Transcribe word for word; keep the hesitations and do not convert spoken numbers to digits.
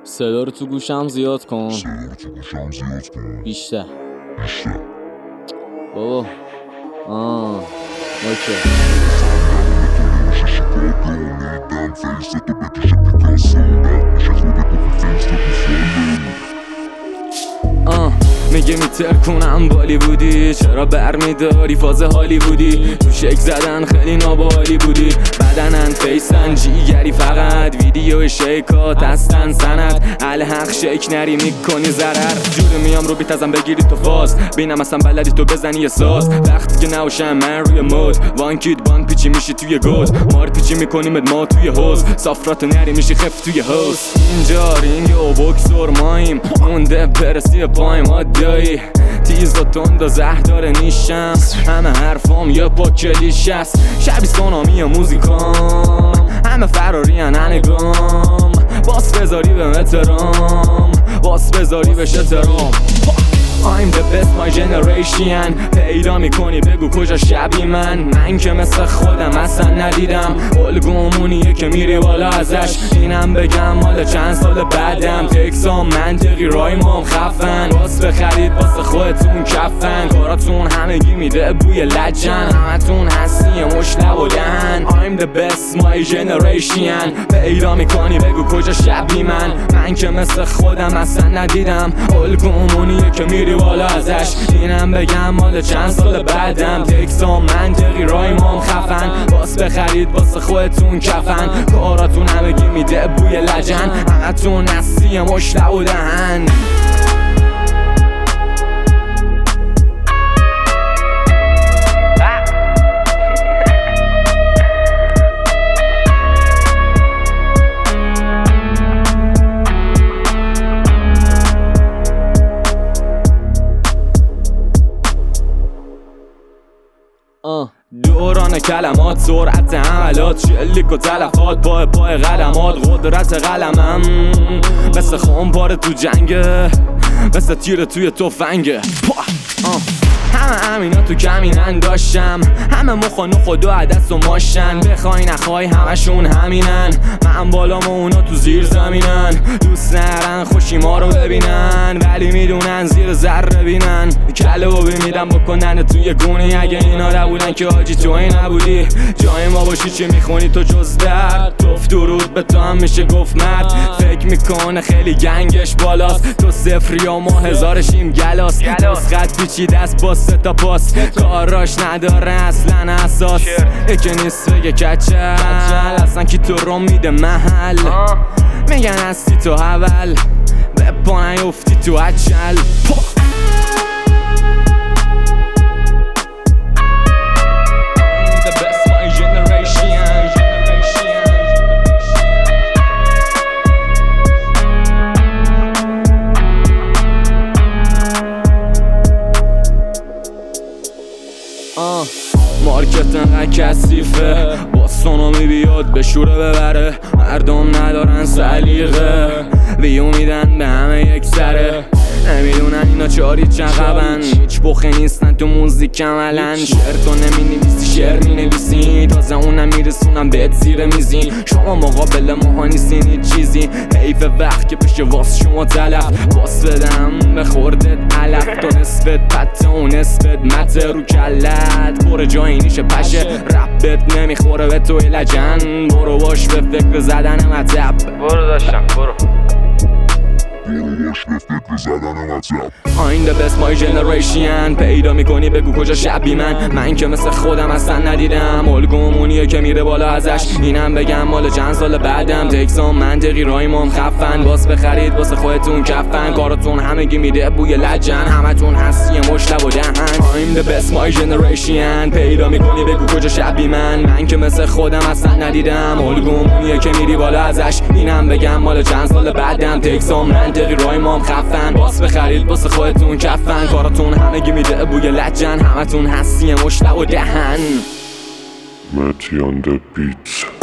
صدا رو تو گوشم زیاد کن. صدا رو تو گوشم زیاد کن. بیشتر بیشتر بابا. آه اوکی. نیدم فیستو بکشه پیکاسو بد میشه خودتو فی فیستو آه میگه میتر کنم بالیوودی، چرا برمیداری فاز هالیوودی؟ تو شک زدن خیلی نابالی بودی، بدنن فیسن جیگری فقط ویدیو شیکات هستن سند الحق شیک نری میکنی ضرر. جوری میام رو بیتازم بگیری تو فاز، بینم اصلا بلدی تو بزنی یه ساز. وقتی که نوشم من روی مود وان کید بان پیچی میشی توی گود، مار پیچی میکنیم ما توی حوز، صافراتو نری میشی خف توی حوز. اینجا رینگ و بوکسور مایم مونده برسی پایم دایی تیز و تند و زهدار نیشم، همه حرفام یه پا کلیش است، شبی سونامی موزیکام، همه فراری هنگام، باس بذاری به احترام، باس بذاری بهش احترام. I'm the best my generation. پیدا میکنی بگو کجا شبی من، من که مثل خودم اصلا ندیدم، الگومونیه که میری بالا ازش. اینم بگم مال چند سال بعدم، تکسام منطقی رایمام خفن، باس بخرید واسه خودتون کفن، کاراتون همگی میده بوی لجن، همتون هستی مشلب و دهن. I'm the best my generation. پیدا میکنی بگو کجا شبی من، من که مثل خودم اصلا ندیدم، الگومونیه که میری بالا ازش. اینم بگم مال چند سال بعدم، تکسام منطقی رایمام خفن، باس بخرید واسه خودتون کفن، کاراتون همگی میده بوی لجن، همتون هستی مشلب و دهن. دوران کلمات، سرعت حملات، شلیک و تلفات، پای پای قلمات، قدرت قلمم مثل خونپاره تو جنگه، مثل تیر توی تفنگه. همه همینا تو کمینن داشتم، همه مخ و نخ و دو عدس و ماشن، بخوای نخوای همشون همینن، من بالام و اونا تو زیر زمینن، دوست نرن خوشی ما رو ببینن ولی میدونن زیر ذره بینن، کله و میدم بکنن توی گونه، اگه اینا نبودن که آجی توی نبودی، جای ما باشی چی میخونی تو جز درد، توف درود به تو هم میشه گفت مرد، فکر میکنه خیلی گنگش بالاست، تو صفری و ما هزارشیم گلاس، نسخت پیچیده است با سه تا پاس، کاراش نداره اصلا اساس، یکی نیست بگه کچل، اصلا کی تو رو میده محل، میگن هستی تو اول به پا نیفتی تو اچل. مارکت انقدر کثیفه، با سونامی بیاد به شوره ببره، مردم ندارن سلیقه، ویو میدن به همه یک سره، نمیدونن اینا چاری چقبن، هیچ بخه نیستن تو موزیک عملن، شعر تو نمی نویسی شعر می نویسی، تازه اونم میرسونم بهت زیر میزی، شما مقابل ماها نیستین هیچ چیزی، حیف وقت که بشه واس شما تلف، باس بدم به خوردت علف، تو نصفت پته و نصفت مته رو کلت، بره جایی نیشه پشه، ربت نمیخوره به توی لجن، برو باش به فکر زدن مطب، برو داشتم برو باش به فکر زدن مطلب. I'm the best my generation. پیدا میکنی بگو کجا شبی من، من که مثل خودم اصلا ندیدم، الگومونیه که میره بالا ازش. اینم بگم مال چند سال بعدم، تکسام منطقی رایمام خفن، باس بخرید واسه خودتون کفن، کاراتون همگی میده بوی لجن، همتون هستی مشلب و دهن. I'm the best my generation. پیدا میکنی بگو کجا شبی من، من که مثل خودم اصلا ندیدم، الگومونیه که میری بالا ازش. اینم بگم مال چند سال بعدم، تکسام منطقی رایمام خفن، باس بخرید واسه خودتون کفن، کاراتون همگی میده بوی لجن، همتون هستی مشلب و دهن. Matty on the beats.